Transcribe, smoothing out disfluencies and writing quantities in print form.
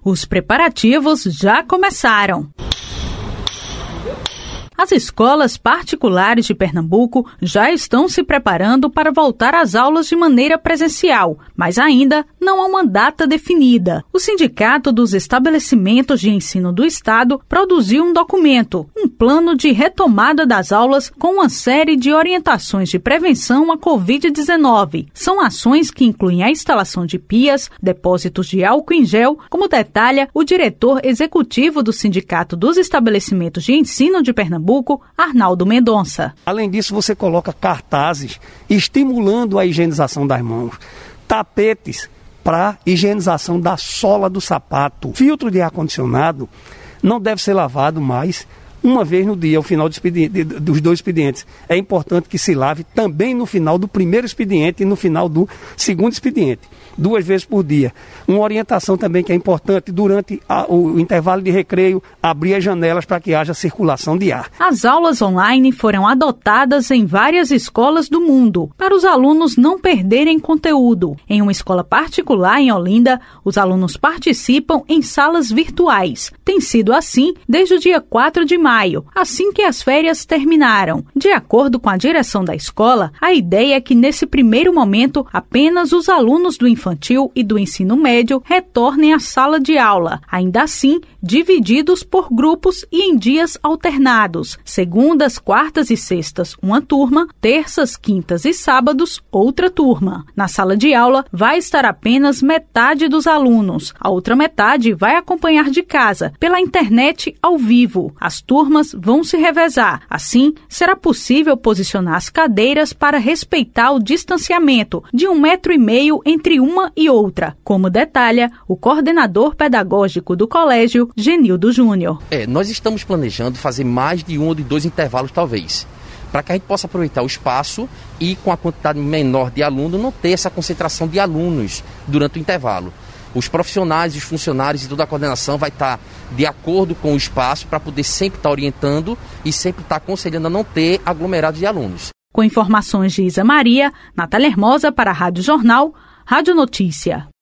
Os preparativos já começaram. As escolas particulares de Pernambuco já estão se preparando para voltar às aulas de maneira presencial, mas ainda não há uma data definida. O Sindicato dos Estabelecimentos de Ensino do Estado produziu um documento, um plano de retomada das aulas com uma série de orientações de prevenção à Covid-19. São ações que incluem a instalação de pias, depósitos de álcool em gel, como detalha o diretor executivo do Sindicato dos Estabelecimentos de Ensino de Pernambuco, Arnaldo Mendonça. Além disso, você coloca cartazes estimulando a higienização das mãos, tapetes para higienização da sola do sapato. Filtro de ar-condicionado não deve ser lavado mais uma vez no dia, ao final dos 2 expedientes. É importante que se lave também no final do primeiro expediente e no final do segundo expediente, 2 vezes por dia. Uma orientação também que é importante durante o intervalo de recreio, abrir as janelas para que haja circulação de ar. As aulas online foram adotadas em várias escolas do mundo, para os alunos não perderem conteúdo. Em uma escola particular em Olinda, os alunos participam em salas virtuais. Tem sido assim desde o dia 4 de maio, assim que as férias terminaram. De acordo com a direção da escola, a ideia é que nesse primeiro momento apenas os alunos do infantil e do ensino médio retornem à sala de aula, ainda assim divididos por grupos e em dias alternados. Segundas, quartas e sextas, uma turma, terças, quintas e sábados, outra turma. Na sala de aula vai estar apenas metade dos alunos. A outra metade vai acompanhar de casa, pela internet ao vivo. As turmas vão se revezar. Assim, será possível posicionar as cadeiras para respeitar o distanciamento de 1,5 metro entre uma e outra, como detalha o coordenador pedagógico do colégio, Genildo Júnior. Nós estamos planejando fazer mais de 1 ou de 2 intervalos, talvez, para que a gente possa aproveitar o espaço e, com a quantidade menor de alunos, não ter essa concentração de alunos durante o intervalo. Os profissionais, os funcionários e toda a coordenação vai estar de acordo com o espaço para poder sempre estar orientando e sempre estar aconselhando a não ter aglomerados de alunos. Com informações de Isa Maria, Natália Hermosa para a Rádio Jornal, Rádio Notícia.